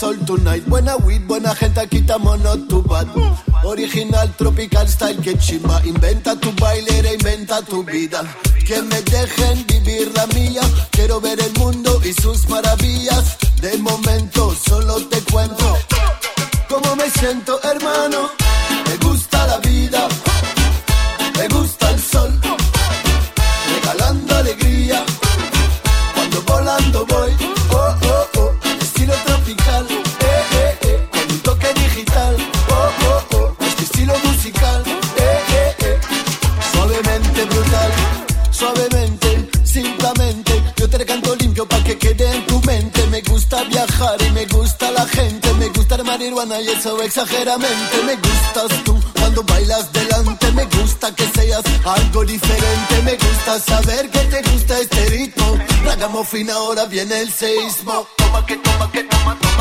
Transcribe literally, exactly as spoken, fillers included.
sol tonight. Buena weed, buena gente, aquí estamos not too bad. Original, tropical style, que chimba. Inventa tu baile, reinventa tu vida. Que me dejen vivir la mía. Quiero ver el mundo y sus maravillas. De momento solo te cuento cómo me siento, hermano. Me gusta la vida, me gusta el sol, regalando alegría. Cuando volando voy, oh, oh, oh, estilo tropical, eh, eh, eh, con un toque digital, oh, oh, oh, este estilo musical, eh, eh, eh, suavemente brutal, suavemente, simplemente, yo te canto limpio pa' que quede en tu mente. Me gusta viajar y me gusta la gente, me gusta la marihuana y eso exageramente. Me gustas tú cuando bailas delante, me gusta que seas algo diferente. Me gusta saber que te gusta este ritmo. Ragamuffin, ahora viene el seísmo. Toma que toma que toma, toma.